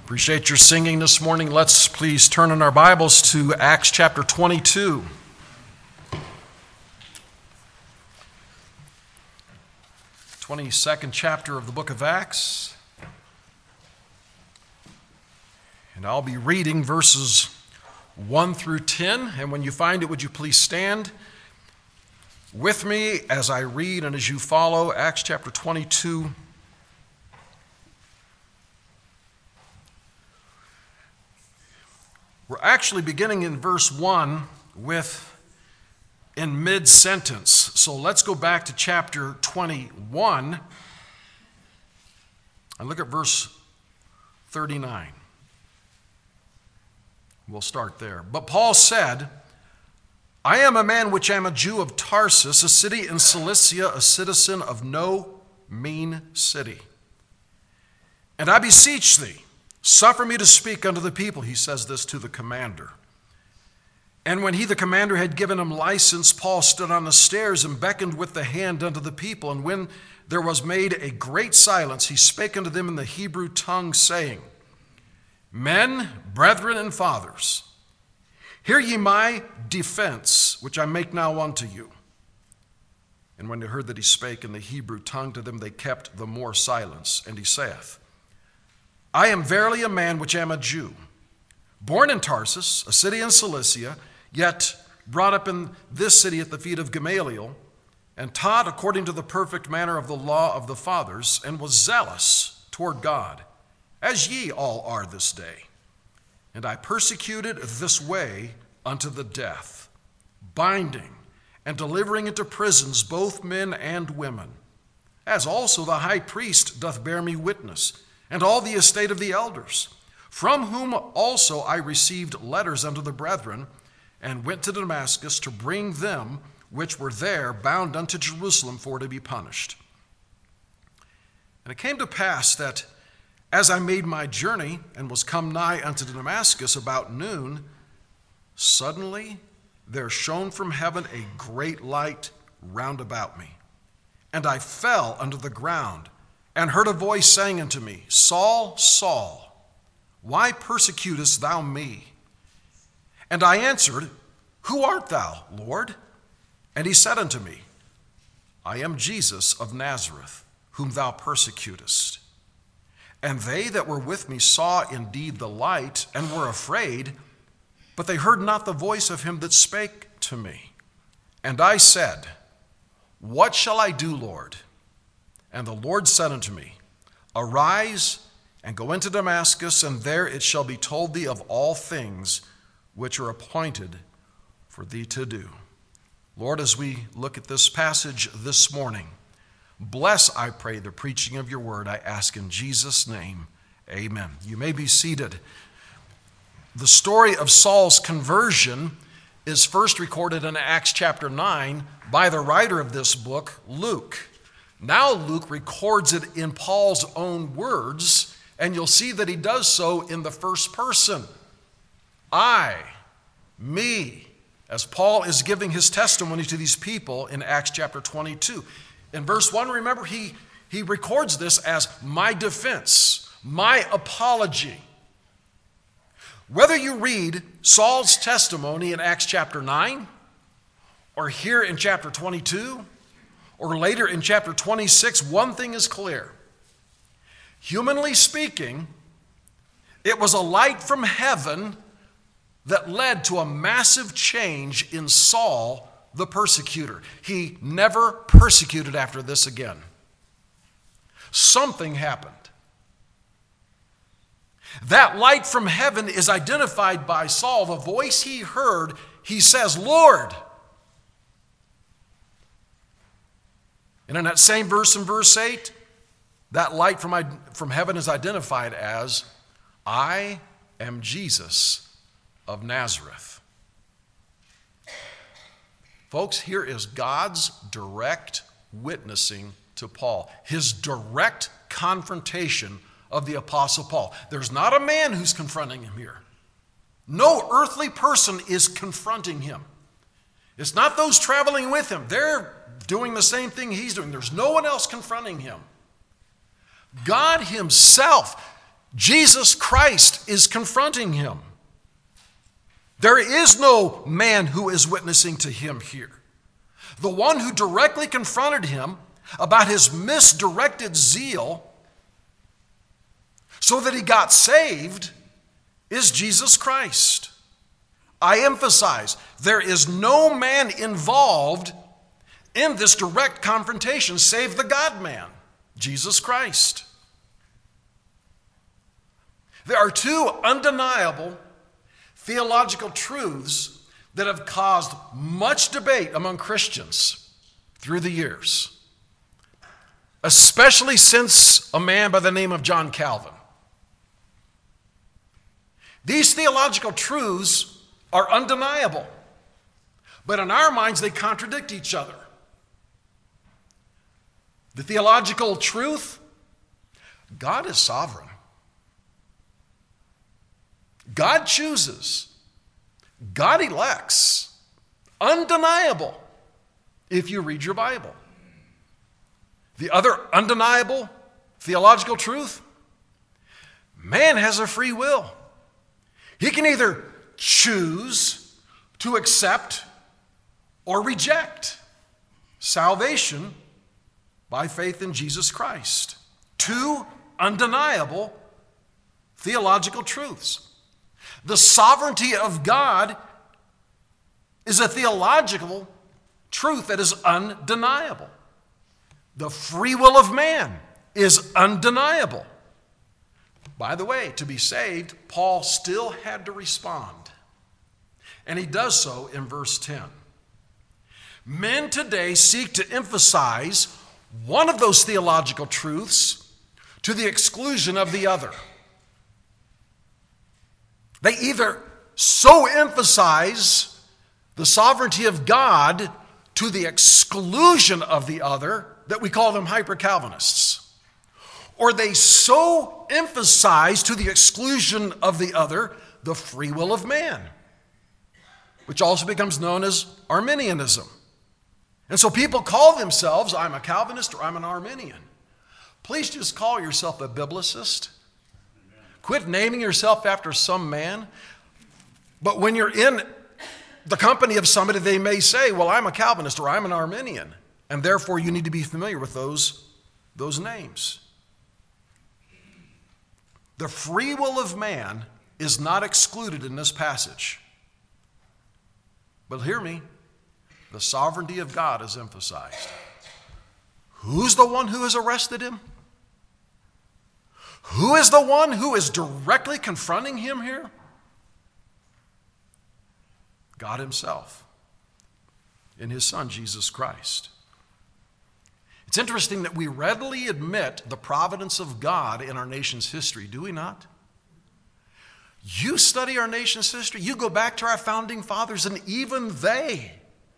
Appreciate your singing this morning. Let's please turn in our Bibles to Acts chapter 22. The 22nd chapter of the book of Acts. And I'll be reading verses 1 through 10. And when you find it, would you please stand with me as I read and as you follow Acts chapter 22. We're actually beginning in verse 1 in mid-sentence. So let's go back to chapter 21 and look at verse 39. We'll start there. But Paul said, I am a man which am a Jew of Tarsus, a city in Cilicia, a citizen of no mean city. And I beseech thee, suffer me to speak unto the people. He says this to the commander. And when the commander, had given him license, Paul stood on the stairs and beckoned with the hand unto the people. And when there was made a great silence, he spake unto them in the Hebrew tongue, saying, Men, brethren, and fathers, hear ye my defense, which I make now unto you. And when they heard that he spake in the Hebrew tongue to them, they kept the more silence. And he saith, I am verily a man which am a Jew, born in Tarsus, a city in Cilicia, yet brought up in this city at the feet of Gamaliel, and taught according to the perfect manner of the law of the fathers, and was zealous toward God, as ye all are this day. And I persecuted this way unto the death, binding and delivering into prisons both men and women, as also the high priest doth bear me witness, and all the estate of the elders, from whom also I received letters unto the brethren, and went to Damascus to bring them which were there bound unto Jerusalem for to be punished. And it came to pass that as I made my journey and was come nigh unto Damascus about noon, suddenly there shone from heaven a great light round about me. And I fell unto the ground, and heard a voice saying unto me, Saul, Saul, why persecutest thou me? And I answered, Who art thou, Lord? And he said unto me, I am Jesus of Nazareth, whom thou persecutest. And they that were with me saw indeed the light, and were afraid, but they heard not the voice of him that spake to me. And I said, What shall I do, Lord? And the Lord said unto me, Arise, and go into Damascus, and there it shall be told thee of all things which are appointed for thee to do. Lord, as we look at this passage this morning, bless, I pray, the preaching of your word. I ask in Jesus' name, amen. You may be seated. The story of Saul's conversion is first recorded in Acts chapter 9 by the writer of this book, Luke. Now Luke records it in Paul's own words, and you'll see that he does so in the first person. I, me, as Paul is giving his testimony to these people in Acts chapter 22. In verse 1, remember, he records this as my defense, my apology. Whether you read Saul's testimony in Acts chapter 9, or here in chapter 22, or later in chapter 26, one thing is clear. Humanly speaking, it was a light from heaven that led to a massive change in Saul, the persecutor. He never persecuted after this again. Something happened. That light from heaven is identified by Saul. The voice he heard, he says, Lord. And in that same verse in verse 8, that light from heaven is identified as, I am Jesus of Nazareth. Folks, here is God's direct witnessing to Paul, his direct confrontation of the Apostle Paul. There's not a man who's confronting him here. No earthly person is confronting him. It's not those traveling with him. They're doing the same thing he's doing. There's no one else confronting him. God himself Jesus Christ is confronting him. There is no man who is witnessing to him here. The one who directly confronted him about his misdirected zeal so that he got saved is Jesus Christ. I emphasize, there is no man involved in this direct confrontation save the God-man, Jesus Christ. There are two undeniable theological truths that have caused much debate among Christians through the years, especially since a man by the name of John Calvin. These theological truths are undeniable, but in our minds they contradict each other. The theological truth: God is sovereign. God chooses. God elects. Undeniable if you read your Bible. The other undeniable theological truth: man has a free will. He can either choose to accept or reject salvation by faith in Jesus Christ. Two undeniable theological truths. The sovereignty of God is a theological truth that is undeniable. The free will of man is undeniable. By the way, to be saved, Paul still had to respond. And he does so in verse 10. Men today seek to emphasize one of those theological truths to the exclusion of the other. They either so emphasize the sovereignty of God to the exclusion of the other that we call them hyper-Calvinists, or they so emphasize to the exclusion of the other the free will of man, which also becomes known as Arminianism. And so people call themselves, I'm a Calvinist or I'm an Arminian. Please just call yourself a biblicist. Quit naming yourself after some man. But when you're in the company of somebody, they may say, well, I'm a Calvinist or I'm an Arminian. And therefore you need to be familiar with those names. The free will of man is not excluded in this passage. But hear me, the sovereignty of God is emphasized. Who's the one who has arrested him? Who is the one who is directly confronting him here? God himself in his Son, Jesus Christ. It's interesting that we readily admit the providence of God in our nation's history, do we not? You study our nation's history, you go back to our founding fathers, and even they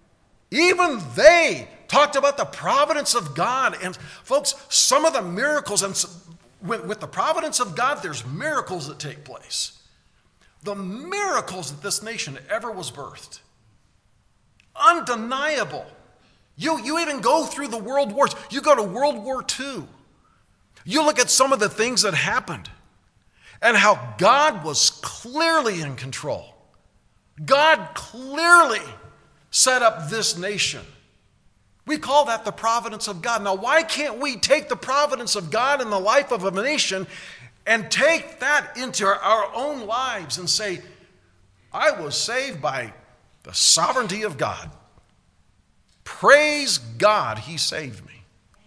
talked about the providence of God. And folks, some of the miracles, and with the providence of God, there's miracles that take place. The miracles that this nation ever was birthed. Undeniable. You even go through the world wars. You go to World War II. You look at some of the things that happened and how God was clearly in control. God clearly set up this nation. We call that the providence of God. Now, why can't we take the providence of God in the life of a nation and take that into our own lives and say, I was saved by the sovereignty of God. Praise God, he saved me.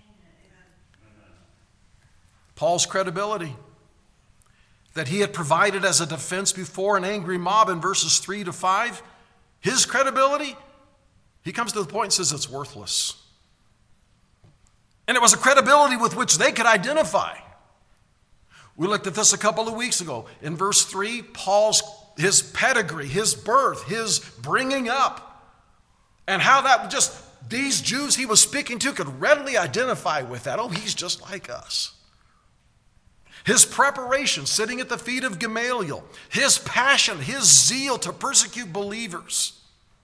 Paul's credibility that he had provided as a defense before an angry mob in verses 3 to 5, his credibility, he comes to the point and says it's worthless. And it was a credibility with which they could identify. We looked at this a couple of weeks ago. In verse 3, his pedigree, his birth, his bringing up, and how that just, these Jews he was speaking to could readily identify with that. Oh, he's just like us. His preparation, sitting at the feet of Gamaliel, his passion, his zeal to persecute believers.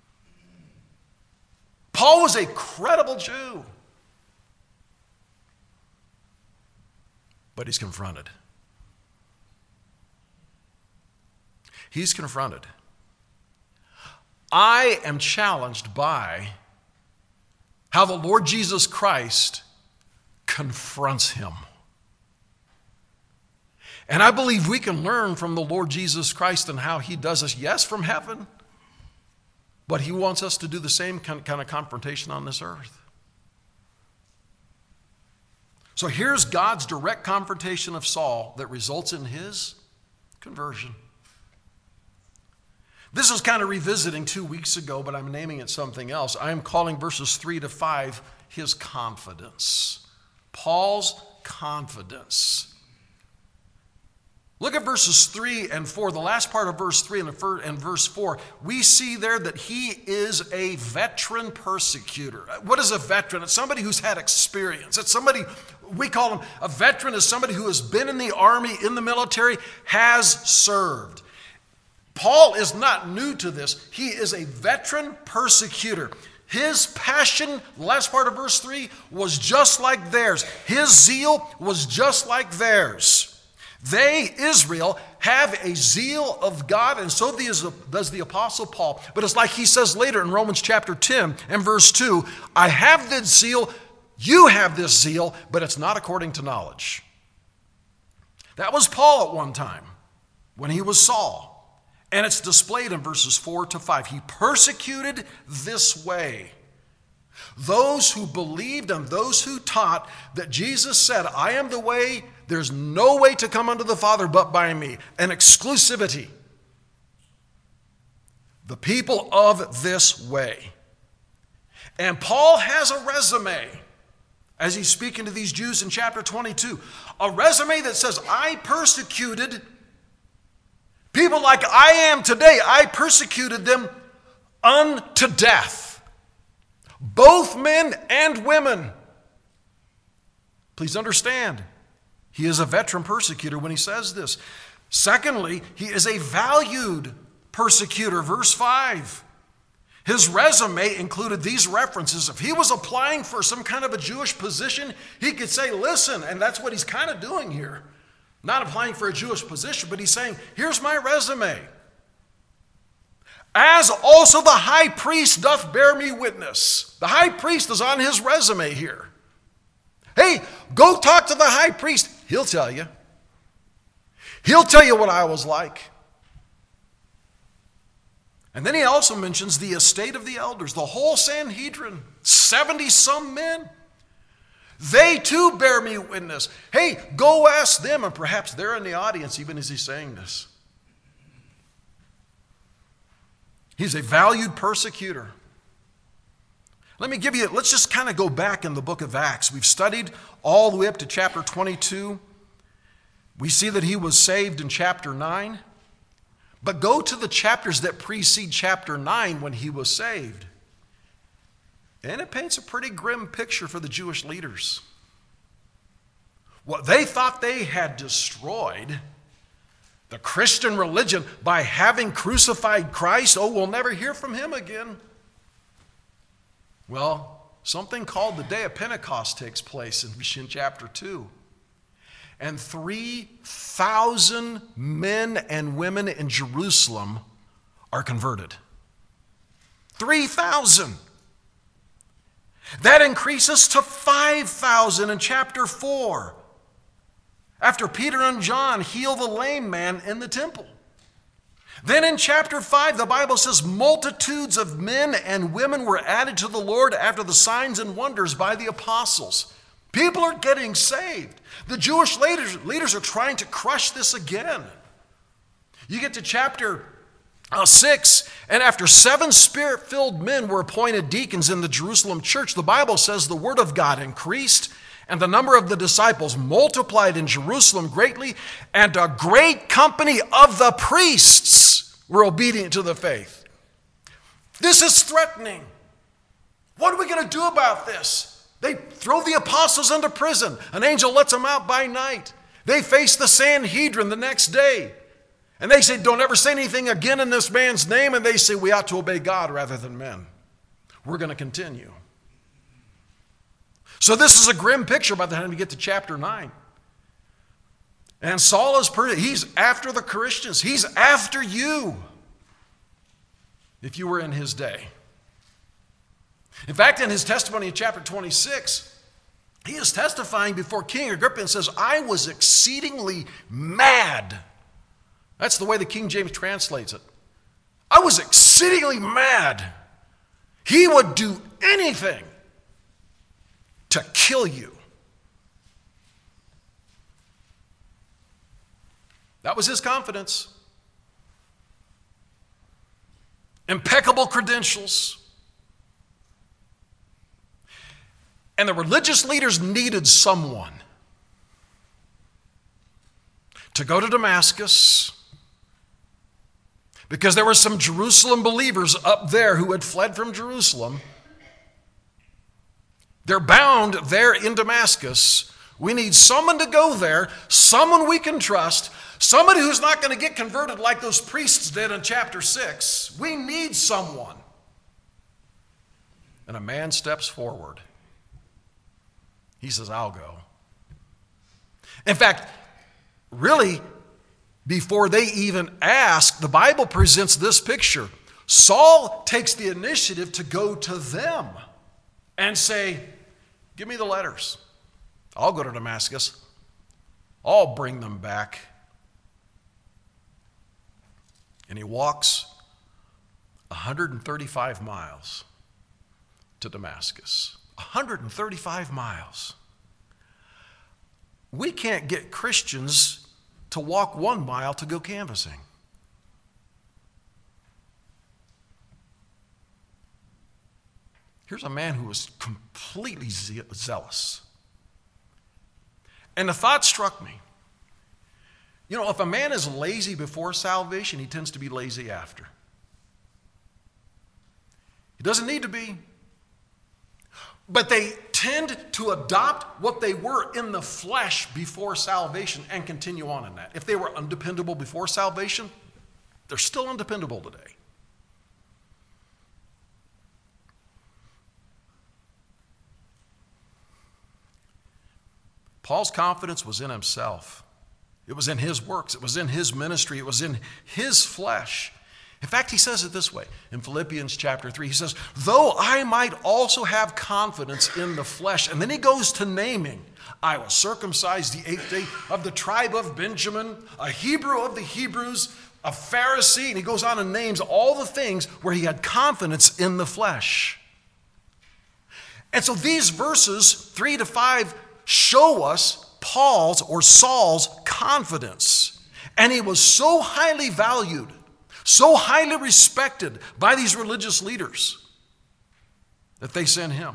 Paul was a credible Jew. But he's confronted. He's confronted. I am challenged by how the Lord Jesus Christ confronts him. And I believe we can learn from the Lord Jesus Christ and how he does this, yes, from heaven, but he wants us to do the same kind of confrontation on this earth. So here's God's direct confrontation of Saul that results in his conversion. This is kind of revisiting 2 weeks ago, but I'm naming it something else. I am calling verses 3 to 5 his confidence. Paul's confidence. Look at verses 3 and 4. The last part of verse 3 and verse 4, we see there that he is a veteran persecutor. What is a veteran? It's somebody who's had experience. It's somebody, we call him a veteran, is somebody who has been in the army, in the military, has served. Paul is not new to this. He is a veteran persecutor. His passion, the last part of verse 3, was just like theirs. His zeal was just like theirs. They, Israel, have a zeal of God, and so does the Apostle Paul. But it's like he says later in Romans chapter 10 and verse 2, I have this zeal, you have this zeal, but it's not according to knowledge. That was Paul at one time when he was Saul. And it's displayed in verses 4 to 5. He persecuted this way those who believed and those who taught that Jesus said, I am the way, there's no way to come unto the Father but by me. An exclusivity. The people of this way. And Paul has a resume as he's speaking to these Jews in chapter 22. A resume that says, I persecuted people like I am today. I persecuted them unto death. Both men and women. Please understand, he is a veteran persecutor when he says this. Secondly, he is a valued persecutor. Verse 5. His resume included these references. If he was applying for some kind of a Jewish position, he could say, listen, and that's what he's kind of doing here. Not applying for a Jewish position, but he's saying, here's my resume. As also the high priest doth bear me witness. The high priest is on his resume here. Hey, go talk to the high priest. He'll tell you. He'll tell you what I was like. And then he also mentions the estate of the elders, the whole Sanhedrin, 70-some men. They too bear me witness. Hey, go ask them, and perhaps they're in the audience even as he's saying this. He's a valued persecutor. Let's just kind of go back in the book of Acts. We've studied all the way up to chapter 22. We see that he was saved in chapter 9. But go to the chapters that precede chapter 9 when he was saved. And it paints a pretty grim picture for the Jewish leaders. What they thought they had destroyed, the Christian religion, by having crucified Christ, we'll never hear from him again. Well, something called the day of Pentecost takes place in chapter 2. And 3,000 men and women in Jerusalem are converted. 3,000. That increases to 5,000 in chapter 4. After Peter and John heal the lame man in the temple. Then in chapter 5, the Bible says multitudes of men and women were added to the Lord after the signs and wonders by the apostles. People are getting saved. The Jewish leaders are trying to crush this again. You get to chapter 6, and after 7 spirit-filled men were appointed deacons in the Jerusalem church, the Bible says the word of God increased, and the number of the disciples multiplied in Jerusalem greatly, and a great company of the priests were obedient to the faith. This is threatening. What are we going to do about this? They throw the apostles into prison. An angel lets them out by night. They face the Sanhedrin the next day. And they say, don't ever say anything again in this man's name. And they say, we ought to obey God rather than men. We're going to continue. So this is a grim picture by the time we get to chapter 9. And Saul is he's after the Christians. He's after you if you were in his day. In fact, in his testimony in chapter 26, he is testifying before King Agrippa and says, I was exceedingly mad. That's the way the King James translates it. I was exceedingly mad. He would do anything to kill you. That was his confidence. Impeccable credentials. And the religious leaders needed someone to go to Damascus because there were some Jerusalem believers up there who had fled from Jerusalem. They're bound there in Damascus. We need someone to go there, someone we can trust, somebody who's not going to get converted like those priests did in chapter 6. We need someone. And a man steps forward. He says, I'll go. In fact, really, before they even ask, the Bible presents this picture. Saul takes the initiative to go to them and say, give me the letters. I'll go to Damascus. I'll bring them back. And he walks 135 miles to Damascus. 135 miles. We can't get Christians to walk 1 mile to go canvassing. Here's a man who was completely zealous. And the thought struck me. You know, if a man is lazy before salvation, he tends to be lazy after. He doesn't need to be. But they tend to adopt what they were in the flesh before salvation and continue on in that. If they were undependable before salvation, they're still undependable today. Paul's confidence was in himself. It was in his works. It was in his ministry. It was in his flesh. In fact, he says it this way in Philippians chapter 3. He says, though I might also have confidence in the flesh. And then he goes to naming. I was circumcised the 8th day of the tribe of Benjamin, a Hebrew of the Hebrews, a Pharisee. And he goes on and names all the things where he had confidence in the flesh. And so these verses 3 to 5 show us Paul's or Saul's confidence. And he was so highly valued, so highly respected by these religious leaders that they sent him.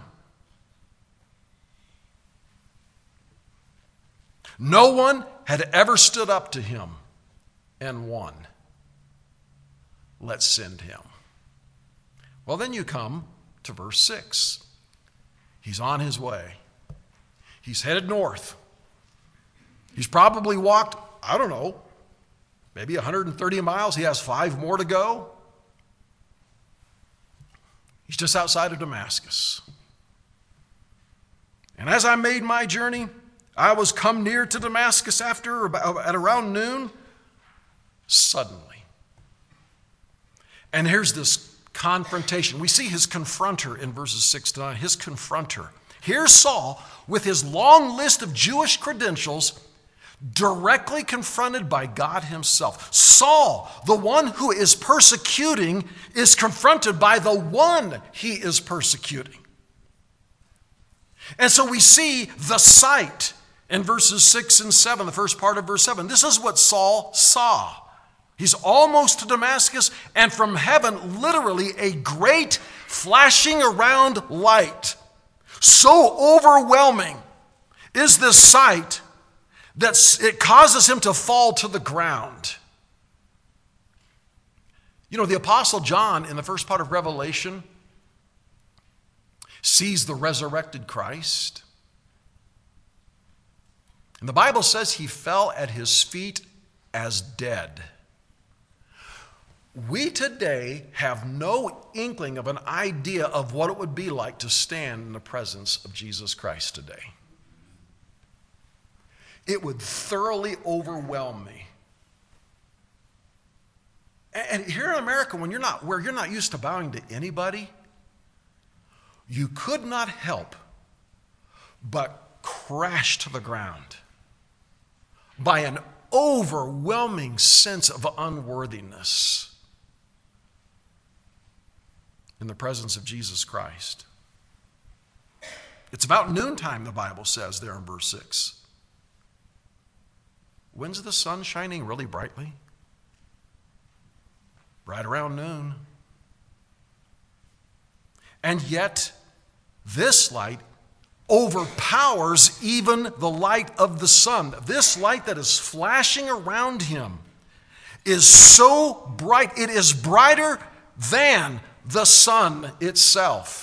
No one had ever stood up to him and won. Let's send him. Well, then you come to verse 6. He's on his way. He's headed north. He's probably walked, I don't know, maybe 130 miles. He has 5 more to go. He's just outside of Damascus. And as I made my journey, I was come near to Damascus at around noon, suddenly. And here's this confrontation. We see his confronter in verses 6 to 9, his confronter. Here's Saul with his long list of Jewish credentials, directly confronted by God himself. Saul, the one who is persecuting, is confronted by the one he is persecuting. And so we see the sight in verses 6 and 7, the first part of verse 7. This is what Saul saw. He's almost to Damascus, and from heaven, literally a great flashing around light. So overwhelming is this sight that it causes him to fall to the ground. You know, the Apostle John in the first part of Revelation sees the resurrected Christ. And the Bible says he fell at his feet as dead. We today have no inkling of an idea of what it would be like to stand in the presence of Jesus Christ today. it would thoroughly overwhelm me. And here in America, where you're not used to bowing to anybody, you could not help but crash to the ground by an overwhelming sense of unworthiness in the presence of Jesus Christ. It's about noontime, the Bible says there in verse 6. When's the sun shining really brightly? Right around noon. And yet, this light overpowers even the light of the sun. This light that is flashing around him is so bright, it is brighter than the sun itself.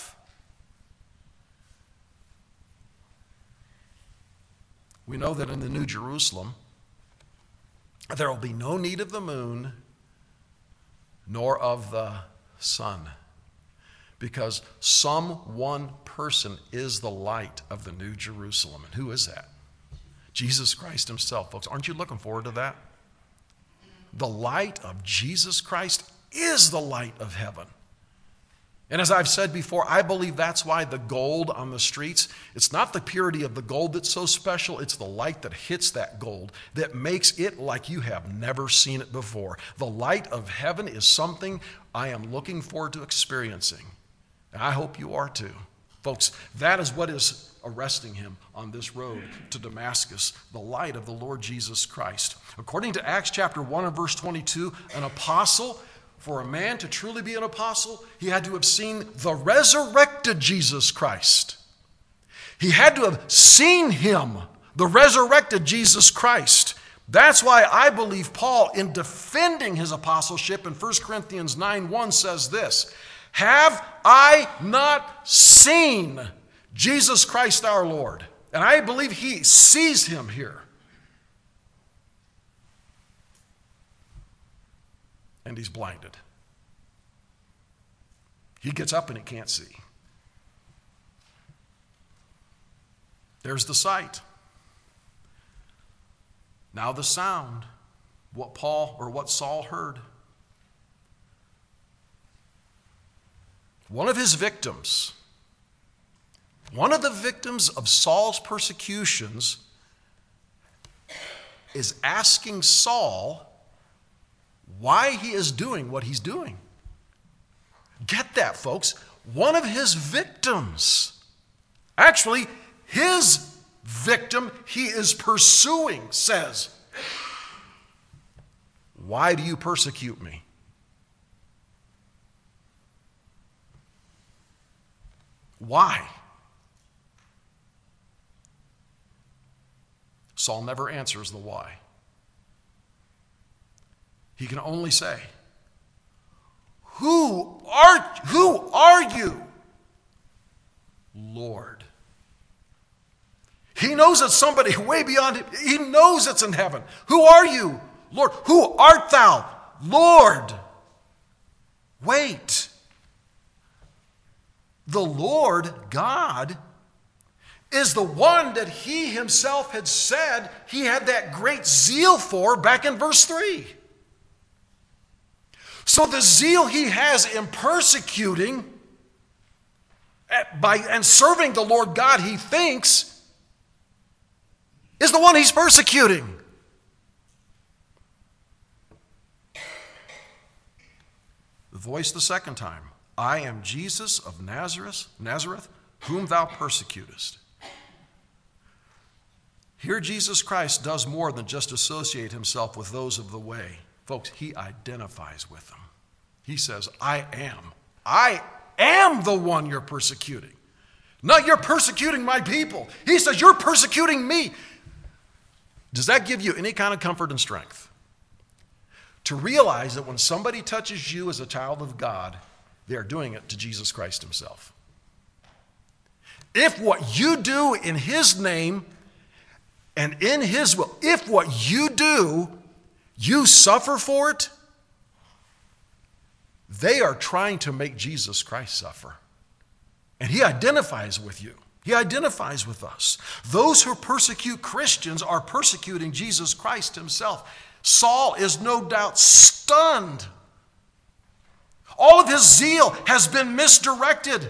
We know that in the New Jerusalem, there will be no need of the moon nor of the sun, because some one person is the light of the New Jerusalem. And who is that? Jesus Christ himself, folks. Aren't you looking forward to that? The light of Jesus Christ is the light of heaven. And as I've said before, I believe that's why the gold on the streets, it's not the purity of the gold that's so special, it's the light that hits that gold that makes it like you have never seen it before. The light of heaven is something I am looking forward to experiencing. And I hope you are too. Folks, that is what is arresting him on this road to Damascus, the light of the Lord Jesus Christ. According to Acts chapter 1 and verse 22, an apostle, for a man to truly be an apostle, he had to have seen the resurrected Jesus Christ. He had to have seen him, the resurrected Jesus Christ. That's why I believe Paul, in defending his apostleship in 1 Corinthians 9:1, says this: have I not seen Jesus Christ our Lord? And I believe he sees him here. And he's blinded. He gets up and he can't see. There's the sight. Now the sound, what Saul heard. One of his victims, one of the victims of Saul's persecutions, is asking Saul why he is doing what he's doing. Get that, folks. One of his victims, actually, his victim he is pursuing, says, why do you persecute me? Why? Saul never answers the why. He can only say, Who are you, Lord? He knows it's somebody way beyond him. He knows it's in heaven. Who are you, Lord? Who art thou, Lord? Wait. The Lord God is the one that he himself had said he had that great zeal for back in verse 3. So the zeal he has in persecuting and serving the Lord God, he thinks, is the one he's persecuting. The voice the second time, I am Jesus of Nazareth, whom thou persecutest. Here Jesus Christ does more than just associate himself with those of the way. Folks, he identifies with them. He says, I am the one you're persecuting. Not you're persecuting my people. He says, you're persecuting me. Does that give you any kind of comfort and strength? To realize that when somebody touches you as a child of God, they are doing it to Jesus Christ himself. If what you do in his name and in his will, if what you do, you suffer for it, they are trying to make Jesus Christ suffer. And he identifies with you. He identifies with us. Those who persecute Christians are persecuting Jesus Christ himself. Saul is no doubt stunned. All of his zeal has been misdirected.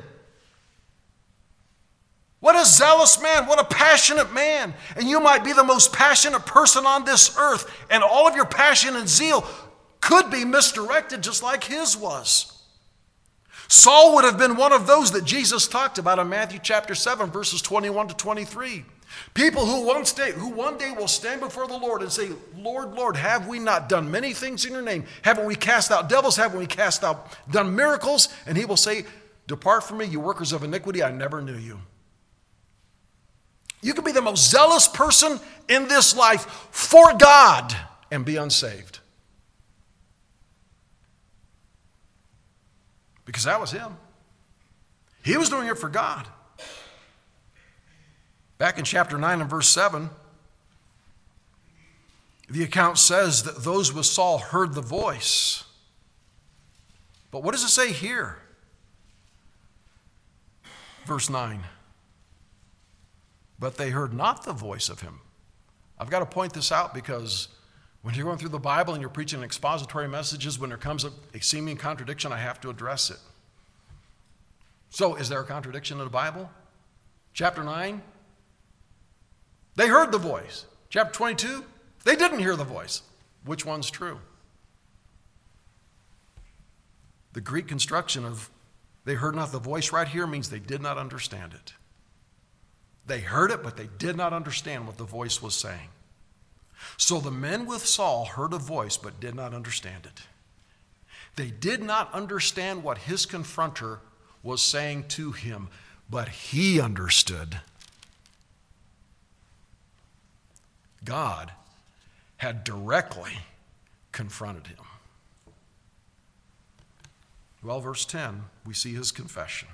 What a zealous man, what a passionate man. And you might be the most passionate person on this earth, and all of your passion and zeal could be misdirected just like his was. Saul would have been one of those that Jesus talked about in Matthew chapter 7, verses 21 to 23. People who one day will stand before the Lord and say, Lord, Lord, have we not done many things in your name? Haven't we cast out devils? Haven't we done miracles? And he will say, depart from me, you workers of iniquity, I never knew you. You can be the most zealous person in this life for God and be unsaved. Because that was him. He was doing it for God. Back in chapter 9 and verse 7, the account says that those with Saul heard the voice. But what does it say here? Verse 9. But they heard not the voice of him. I've got to point this out because when you're going through the Bible and you're preaching expository messages, when there comes a seeming contradiction, I have to address it. So, is there a contradiction in the Bible? Chapter 9, they heard the voice. Chapter 22, they didn't hear the voice. Which one's true? The Greek construction of they heard not the voice right here means they did not understand it. They heard it, but they did not understand what the voice was saying. So the men with Saul heard a voice, but did not understand it. They did not understand what his confronter was saying to him, but he understood. God had directly confronted him. Well, verse 10, we see his confession.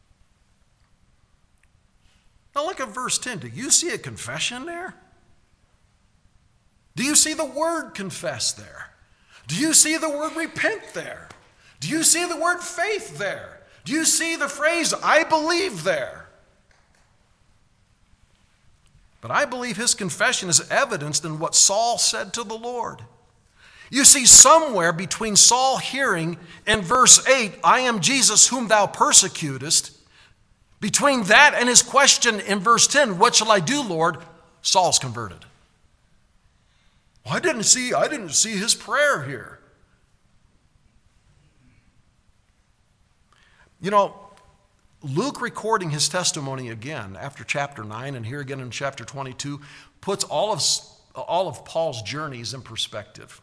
Now look at verse 10. Do you see a confession there? Do you see the word confess there? Do you see the word repent there? Do you see the word faith there? Do you see the phrase, I believe there? But I believe his confession is evidenced in what Saul said to the Lord. You see, somewhere between Saul hearing and verse 8, I am Jesus whom thou persecutest, between that and his question in verse 10, what shall I do, Lord? Saul's converted. Well, I didn't see his prayer here. You know, Luke recording his testimony again after chapter 9 and here again in chapter 22 puts all of Paul's journeys in perspective.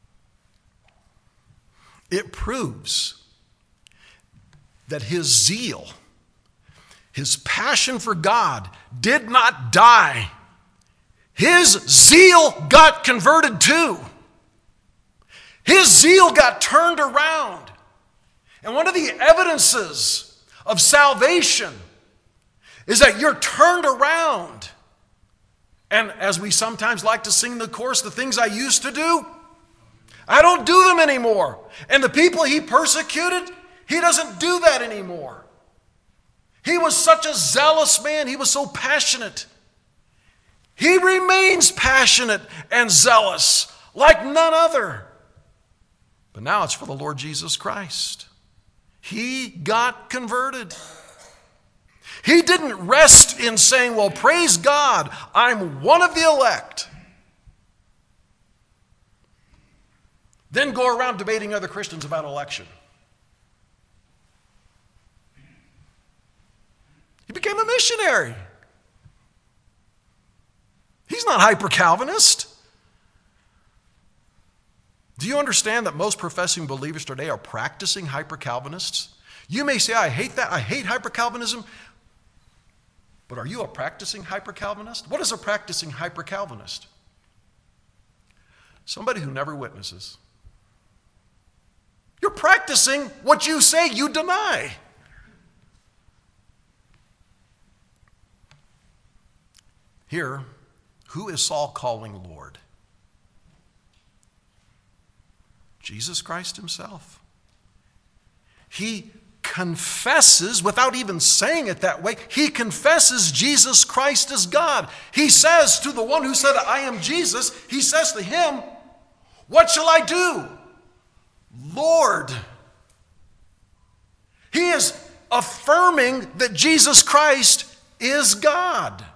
It proves that his zeal, his passion for God did not die. His zeal got converted too. His zeal got turned around. And one of the evidences of salvation is that you're turned around. And as we sometimes like to sing in the chorus, the things I used to do, I don't do them anymore. And the people he persecuted, he doesn't do that anymore. He was such a zealous man. He was so passionate. He remains passionate and zealous like none other. But now it's for the Lord Jesus Christ. He got converted. He didn't rest in saying, well, praise God, I'm one of the elect. Then go around debating other Christians about election. He became a missionary. He's not hyper-Calvinist. Do you understand that most professing believers today are practicing hyper-Calvinists? You may say, I hate that. I hate hyper-Calvinism. But are you a practicing hyper-Calvinist? What is a practicing hyper-Calvinist? Somebody who never witnesses. You're practicing what you say you deny. Here, who is Saul calling Lord? Jesus Christ himself. He confesses, without even saying it that way, he confesses Jesus Christ as God. He says to the one who said, I am Jesus, he says to him, what shall I do? Lord. He is affirming that Jesus Christ is God.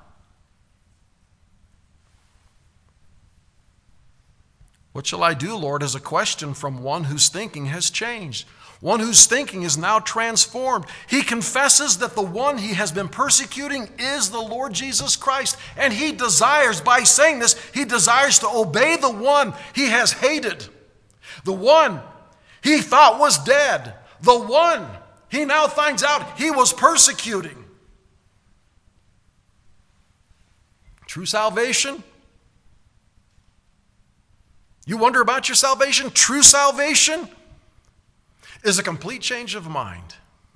What shall I do, Lord, is a question from one whose thinking has changed. One whose thinking is now transformed. He confesses that the one he has been persecuting is the Lord Jesus Christ. And he desires, by saying this, he desires to obey the one he has hated. The one he thought was dead. The one he now finds out he was persecuting. True salvation? You wonder about your salvation? True salvation is a complete change of mind.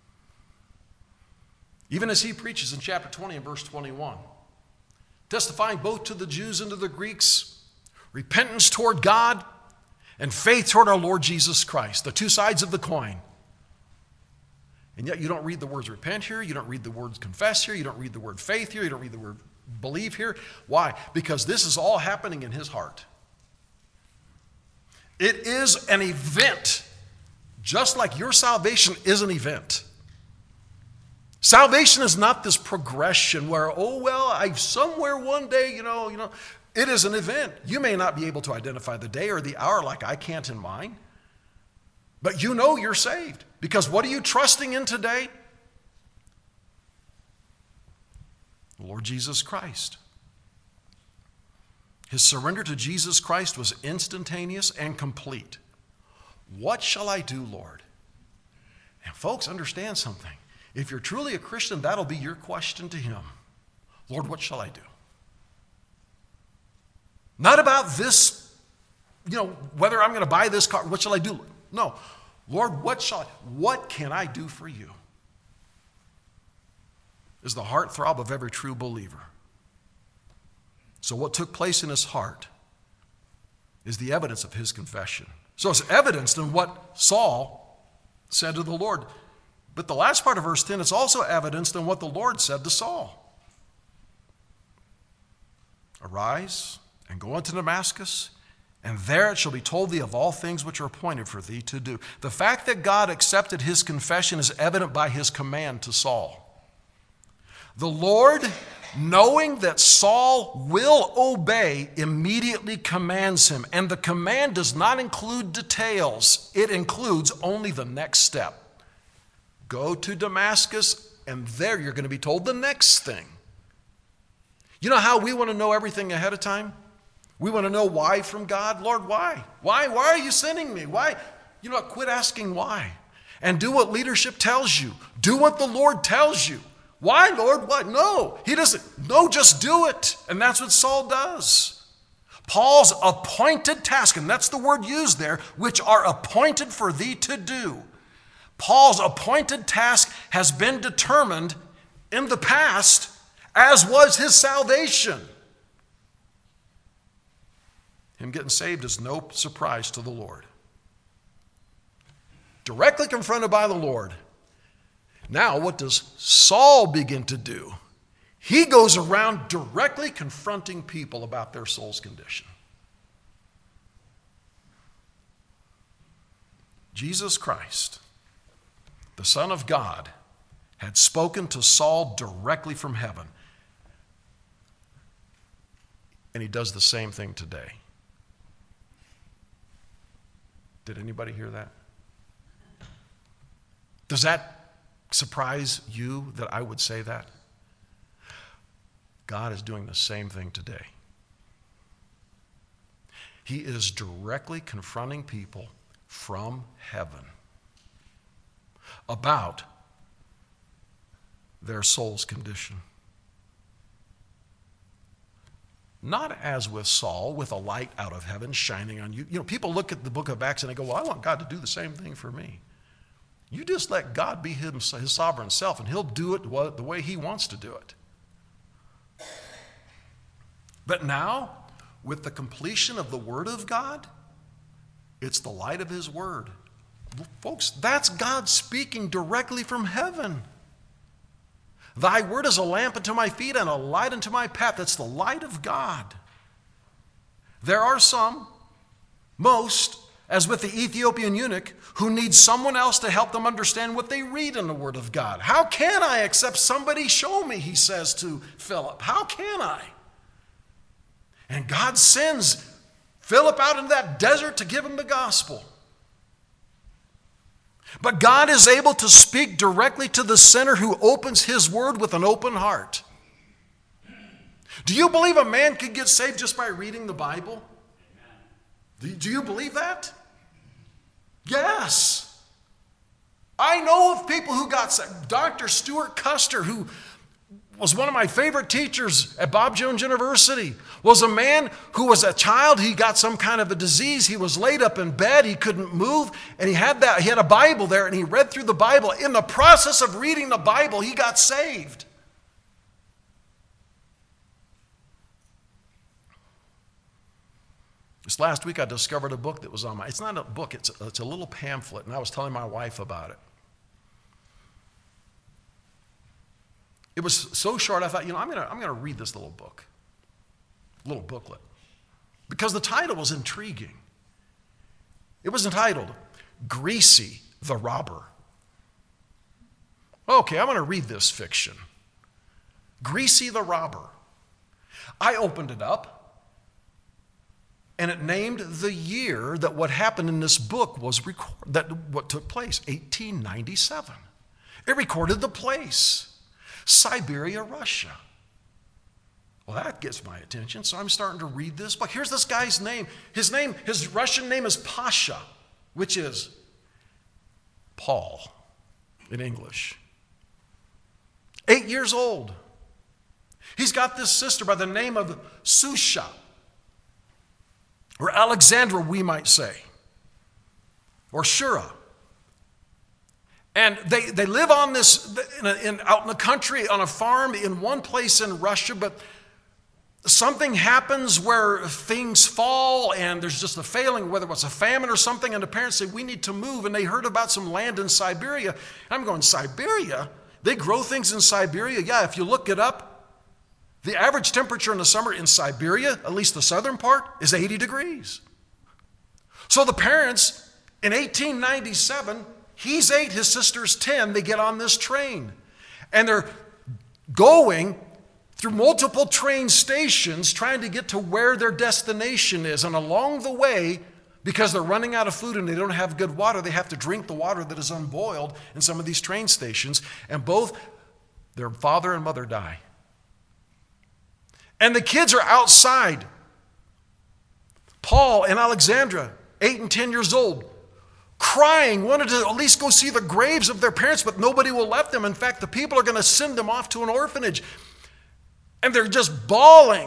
Even as he preaches in chapter 20 and verse 21, testifying both to the Jews and to the Greeks, repentance toward God and faith toward our Lord Jesus Christ, the two sides of the coin. And yet you don't read the words repent here, you don't read the words confess here, you don't read the word faith here, you don't read the word believe here. Why? Because this is all happening in his heart. It is an event, just like your salvation is an event. Salvation is not this progression where, I somewhere one day, it is an event. You may not be able to identify the day or the hour like I can't in mine, but you know you're saved. Because what are you trusting in today? The Lord Jesus Christ. His surrender to Jesus Christ was instantaneous and complete. What shall I do, Lord? And folks, understand something. If you're truly a Christian, that'll be your question to him. Lord, what shall I do? Not about this, whether I'm going to buy this car, what shall I do? No. Lord, what can I do for you? Is the heartthrob of every true believer. So what took place in his heart is the evidence of his confession. So it's evidenced in what Saul said to the Lord. But the last part of verse 10, it's also evidenced in what the Lord said to Saul. Arise and go into Damascus, and there it shall be told thee of all things which are appointed for thee to do. The fact that God accepted his confession is evident by his command to Saul. The Lord, knowing that Saul will obey, immediately commands him. And the command does not include details. It includes only the next step. Go to Damascus, and there you're going to be told the next thing. You know how we want to know everything ahead of time? We want to know why from God. Lord, why? Why are you sending me? Why? You know what? Quit asking why. And do what leadership tells you. Do what the Lord tells you. Why, Lord? What? No, he doesn't. No, just do it. And that's what Saul does. Paul's appointed task, and that's the word used there, which are appointed for thee to do. Paul's appointed task has been determined in the past, as was his salvation. Him getting saved is no surprise to the Lord. Directly confronted by the Lord. Now, what does Saul begin to do? He goes around directly confronting people about their soul's condition. Jesus Christ, the Son of God, had spoken to Saul directly from heaven. And he does the same thing today. Did anybody hear that? Does that surprise you that I would say that? God is doing the same thing today. He is directly confronting people from heaven about their soul's condition. Not as with Saul, with a light out of heaven shining on you. People look at the book of Acts and they go, well, I want God to do the same thing for me. You just let God be his sovereign self, and he'll do it the way he wants to do it. But now, with the completion of the Word of God, it's the light of his Word Folks, that's God speaking directly from heaven. Thy word is a lamp unto my feet and a light unto my path. That's the light of God. There are some, most, as with the Ethiopian eunuch, who need someone else to help them understand what they read in the Word of God. How can I except somebody show me, he says to Philip. How can I? And God sends Philip out into that desert to give him the gospel. But God is able to speak directly to the sinner who opens his word with an open heart. Do you believe a man could get saved just by reading the Bible? Do you believe that? Yes. I know of people who got saved. Dr. Stuart Custer, who was one of my favorite teachers at Bob Jones University, was a man who was a child. He got some kind of a disease. He was laid up in bed. He couldn't move. And he had a Bible there, and he read through the Bible. In the process of reading the Bible, he got saved. This last week I discovered a book that was on it's not a book, it's a little pamphlet, and I was telling my wife about it. It was so short, I thought, I'm gonna read this little booklet. Because the title was intriguing. It was entitled, Greasy the Robber. Okay, I'm gonna read this fiction. Greasy the Robber. I opened it up, and it named the year that what happened in this book was what took place, 1897. It recorded the place, Siberia, Russia. Well, that gets my attention, so I'm starting to read this book. Here's this guy's name. His Russian name is Pasha, which is Paul in English. 8 years old. He's got this sister by the name of Susha, or Alexandra, we might say, or Shura. And they live on this, out in the country, on a farm in one place in Russia, but something happens where things fall and there's just a failing, whether it's a famine or something, and the parents say, we need to move, and they heard about some land in Siberia. And I'm going, Siberia? They grow things in Siberia? Yeah, if you look it up, the average temperature in the summer in Siberia, at least the southern part, is 80 degrees. So the parents, in 1897, he's 8, his sister's 10, they get on this train. And they're going through multiple train stations trying to get to where their destination is. And along the way, because they're running out of food and they don't have good water, they have to drink the water that is unboiled in some of these train stations. And both their father and mother die. And the kids are outside. Paul and Alexandra, 8 and 10 years old, crying, wanted to at least go see the graves of their parents, but nobody will let them. In fact, the people are going to send them off to an orphanage. And they're just bawling.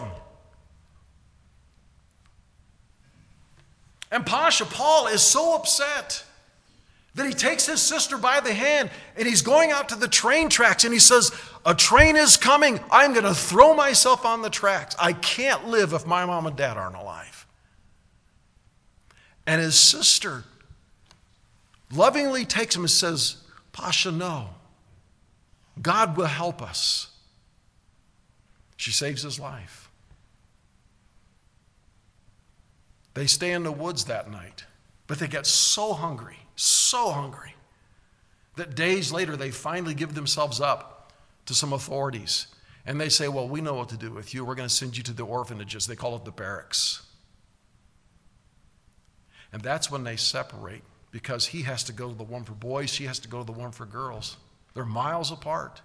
And Paul is so upset that he takes his sister by the hand and he's going out to the train tracks and he says, a train is coming. I'm going to throw myself on the tracks. I can't live if my mom and dad aren't alive. And his sister lovingly takes him and says, Pasha, no. God will help us. She saves his life. They stay in the woods that night, but they get so hungry, that days later they finally give themselves up to some authorities. And they say, well, we know what to do with you. We're going to send you to the orphanages. They call it the barracks. And that's when they separate, because he has to go to the one for boys, she has to go to the one for girls. They're miles apart.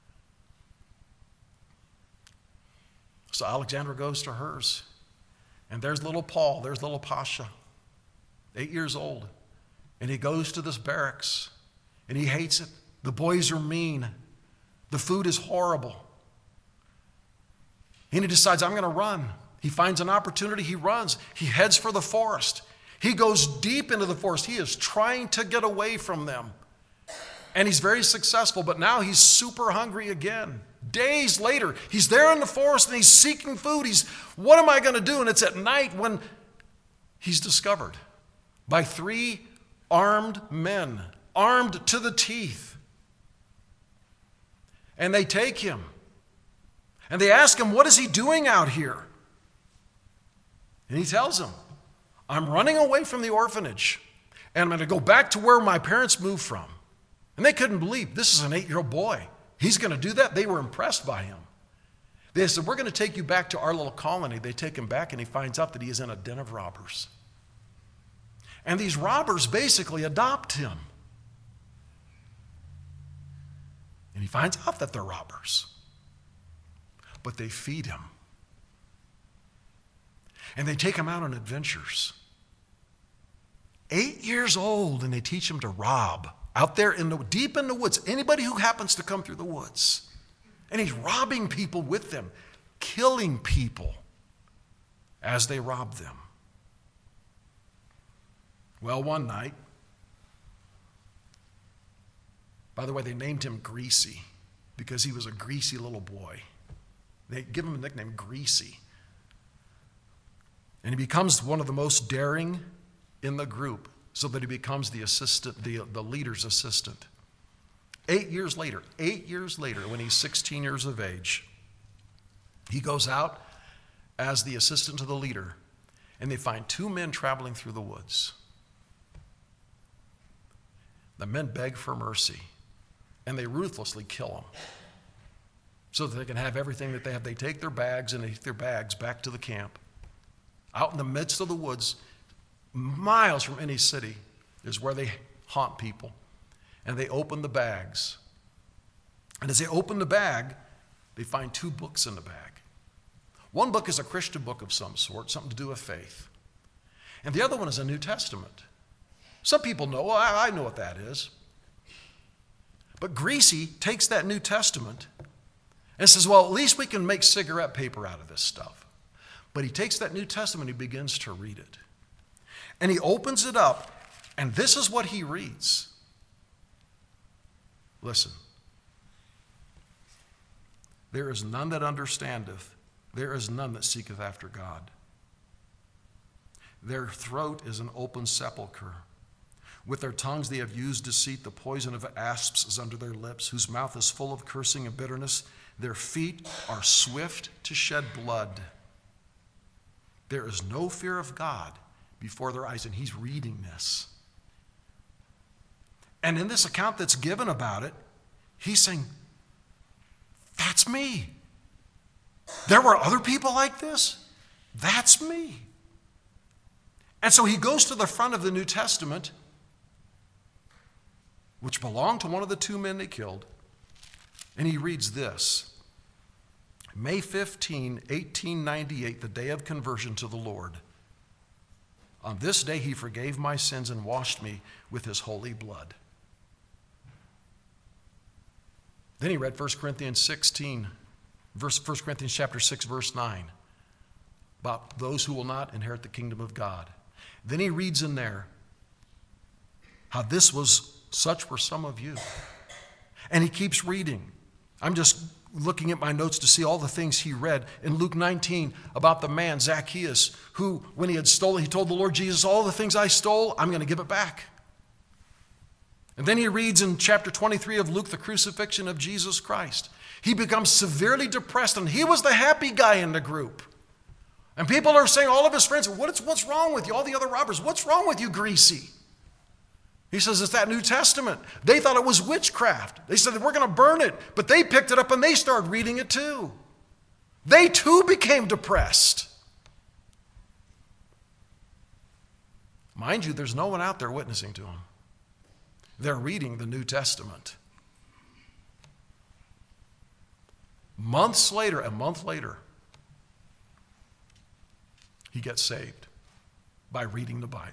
So Alexandra goes to hers. And there's little Paul, there's little Pasha, 8 years old. And he goes to this barracks. And he hates it. The boys are mean. The food is horrible. And he decides, I'm going to run. He finds an opportunity, he runs. He heads for the forest. He goes deep into the forest. He is trying to get away from them. And he's very successful, but now he's super hungry again. Days later, he's there in the forest and he's seeking food. What am I going to do? And it's at night when he's discovered by 3 armed men, armed to the teeth. And they take him. And they ask him, what is he doing out here? And he tells them, I'm running away from the orphanage. And I'm going to go back to where my parents moved from. And they couldn't believe, this is an 8-year-old boy. He's going to do that? They were impressed by him. They said, we're going to take you back to our little colony. They take him back, and he finds out that he is in a den of robbers. And these robbers basically adopt him. And he finds out that they're robbers. But they feed him. And they take him out on adventures. 8 years old, and they teach him to rob out there deep in the woods. Anybody who happens to come through the woods. And he's robbing people with them, killing people as they rob them. Well, one night, by the way, they named him Greasy because he was a greasy little boy. They give him a nickname, Greasy. And he becomes one of the most daring in the group so that he becomes the assistant, the leader's assistant. 8 years later, when he's 16 years of age, he goes out as the assistant to the leader, and they find 2 men traveling through the woods. The men beg for mercy, and they ruthlessly kill them so that they can have everything that they have. They take their bags and they take their bags back to the camp. Out in the midst of the woods, miles from any city, is where they haunt people. And they open the bags. And as they open the bag, they find 2 books in the bag. One book is a Christian book of some sort, something to do with faith. And the other one is a New Testament. Some people know, well, I know what that is. But Greasy takes that New Testament and says, well, at least we can make cigarette paper out of this stuff. But he takes that New Testament and he begins to read it. And he opens it up, and this is what he reads. Listen. There is none that understandeth, there is none that seeketh after God. Their throat is an open sepulchre. With their tongues they have used deceit. The poison of asps is under their lips, whose mouth is full of cursing and bitterness. Their feet are swift to shed blood. There is no fear of God before their eyes. And he's reading this. And in this account that's given about it, he's saying, that's me. There were other people like this? That's me. And so he goes to the front of the New Testament, which belonged to one of the 2 men they killed, and he reads this. May 15, 1898, the day of conversion to the Lord. On this day he forgave my sins and washed me with his holy blood. Then he read 1 Corinthians chapter 6, verse 9, about those who will not inherit the kingdom of God. Then he reads in there how such were some of you. And he keeps reading. I'm just looking at my notes to see all the things he read. In Luke 19, about the man, Zacchaeus, who, when he had stolen, he told the Lord Jesus, all the things I stole, I'm going to give it back. And then he reads in chapter 23 of Luke, the crucifixion of Jesus Christ. He becomes severely depressed, and he was the happy guy in the group. And people are saying, all of his friends, what's wrong with you? All the other robbers, what's wrong with you, Greasy? He says, it's that New Testament. They thought it was witchcraft. They said, we're going to burn it. But they picked it up and they started reading it too. They too became depressed. Mind you, there's no one out there witnessing to them. They're reading the New Testament. A month later, he gets saved by reading the Bible.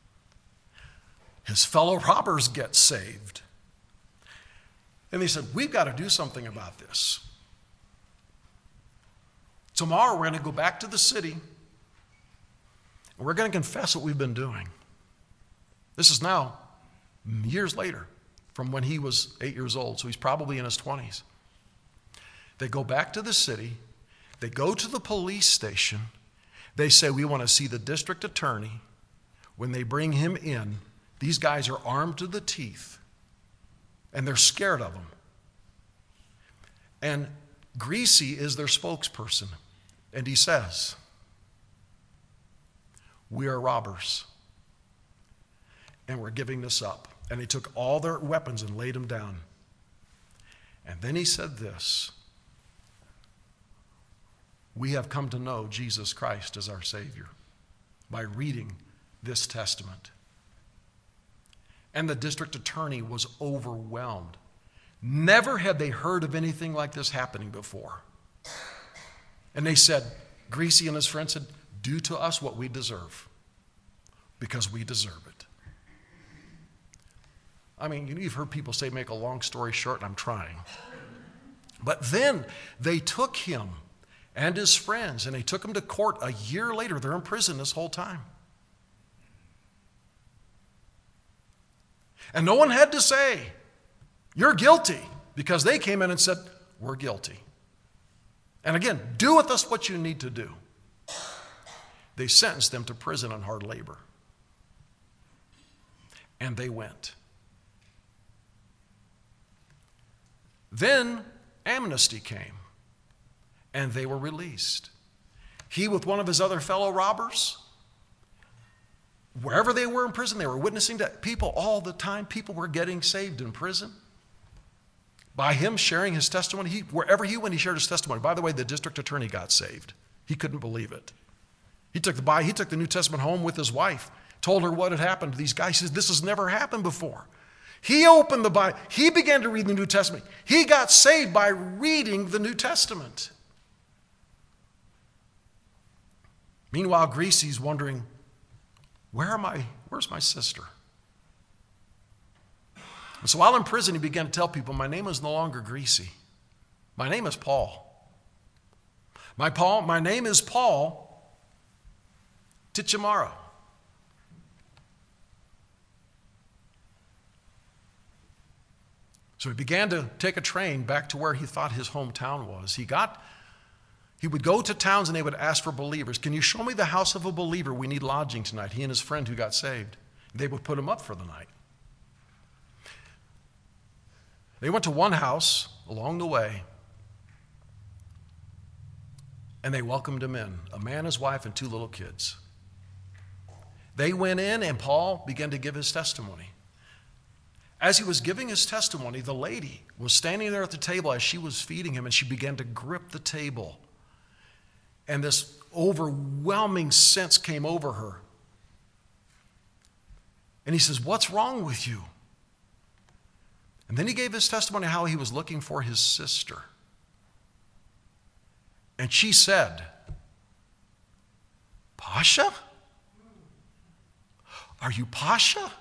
His fellow robbers get saved. And they said, we've got to do something about this. Tomorrow we're going to go back to the city and we're going to confess what we've been doing. This is now years later from when he was 8 years old, so he's probably in his 20s. They go back to the city. They go to the police station. They say, we want to see the district attorney. When they bring him in, These guys are armed to the teeth, and they're scared of them. And Greasy is their spokesperson, and he says, "We are robbers, and we're giving this up." And he took all their weapons and laid them down. And then he said this, "We have come to know Jesus Christ as our Savior by reading this testament." And the district attorney was overwhelmed. Never had they heard of anything like this happening before. And they said, Greasy and his friend said, "Do to us what we deserve, because we deserve it." I mean, you've heard people say, make a long story short, and I'm trying. But then they took him and his friends, and they took him to court a year later. They're in prison this whole time. And no one had to say, "You're guilty," because they came in and said, "We're guilty. And again, do with us what you need to do." They sentenced them to prison and hard labor. And they went. Then amnesty came, and they were released. He, with one of his other fellow robbers, wherever they were in prison, they were witnessing to people all the time. People were getting saved in prison by him sharing his testimony. Wherever he went, he shared his testimony. By the way, the district attorney got saved. He couldn't believe it. He took the New Testament home with his wife, told her what had happened to these guys. He says, "This has never happened before." He opened the Bible. He began to read the New Testament. He got saved by reading the New Testament. Meanwhile, Greasy's wondering, where's my sister? And so while in prison, he began to tell people, "My name is no longer Greasy. My name is Paul. My name is Paul Tichamaro." So he began to take a train back to where he thought his hometown was. He would go to towns and they would ask for believers. "Can you show me the house of a believer? We need lodging tonight." He and his friend who got saved. They would put him up for the night. They went to one house along the way, and they welcomed him in, a man, his wife, and 2 little kids. They went in, and Paul began to give his testimony. As he was giving his testimony, the lady was standing there at the table as she was feeding him, and she began to grip the table. And this overwhelming sense came over her. And he says, "What's wrong with you?" And then he gave his testimony how he was looking for his sister. And she said, "Pasha? Are you Pasha?"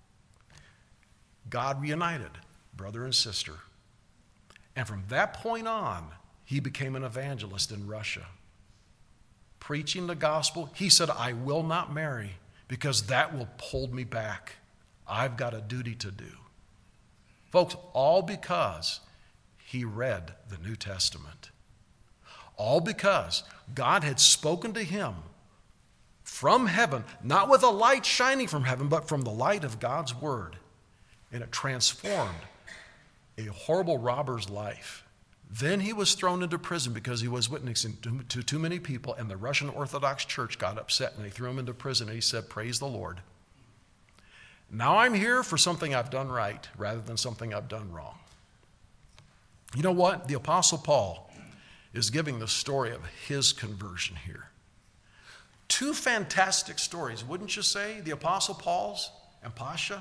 God reunited brother and sister. And from that point on, he became an evangelist in Russia, preaching the gospel. He said, "I will not marry because that will hold me back. I've got a duty to do." Folks, all because he read the New Testament. All because God had spoken to him from heaven, not with a light shining from heaven, but from the light of God's word. And it transformed a horrible robber's life. Then he was thrown into prison because he was witnessing to too many people, and the Russian Orthodox Church got upset and they threw him into prison, and he said, "Praise the Lord. Now I'm here for something I've done right rather than something I've done wrong." You know what? The Apostle Paul is giving the story of his conversion here. 2 fantastic stories, wouldn't you say? The Apostle Paul's and Pasha.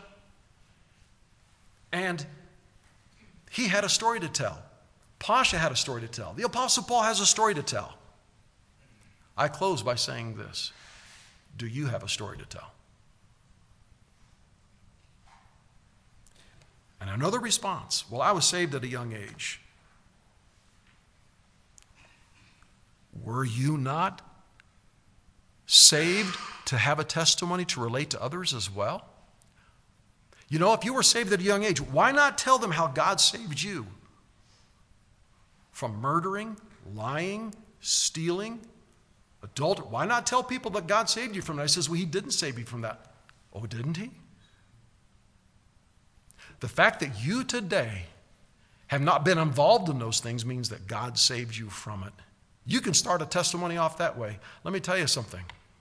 And he had a story to tell. Pasha had a story to tell. The Apostle Paul has a story to tell. I close by saying this. Do you have a story to tell? And another response, "Well, I was saved at a young age." Were you not saved to have a testimony to relate to others as well? You know, if you were saved at a young age, why not tell them how God saved you from murdering, lying, stealing, adultery? Why not tell people that God saved you from that? He says, "Well, he didn't save you from that." Oh, didn't he? The fact that you today have not been involved in those things means that God saved you from it. You can start a testimony off that way. Let me tell you something.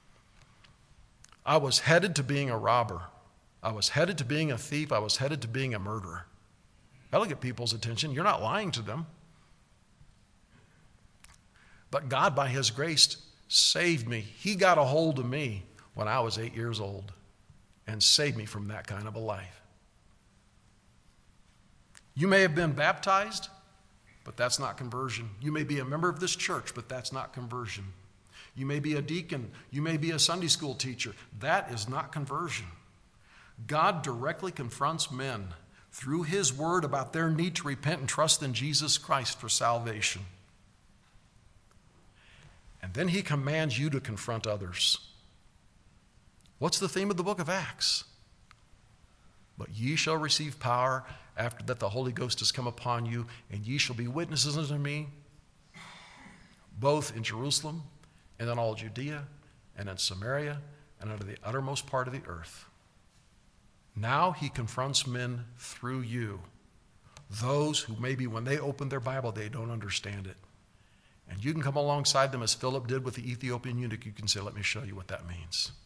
I was headed to being a robber. I was headed to being a thief. I was headed to being a murderer. That'll get people's attention. You're not lying to them. But God, by his grace, saved me. He got a hold of me when I was 8 years old and saved me from that kind of a life. You may have been baptized, but that's not conversion. You may be a member of this church, but that's not conversion. You may be a deacon. You may be a Sunday school teacher. That is not conversion. God directly confronts men through his word about their need to repent and trust in Jesus Christ for salvation. And then he commands you to confront others. What's the theme of the book of Acts? But ye shall receive power after that the Holy Ghost has come upon you, and ye shall be witnesses unto me, both in Jerusalem and in all Judea and in Samaria and unto the uttermost part of the earth. Now he confronts men through you, those who maybe when they open their Bible, they don't understand it. And you can come alongside them as Philip did with the Ethiopian eunuch. You can say, let me show you what that means.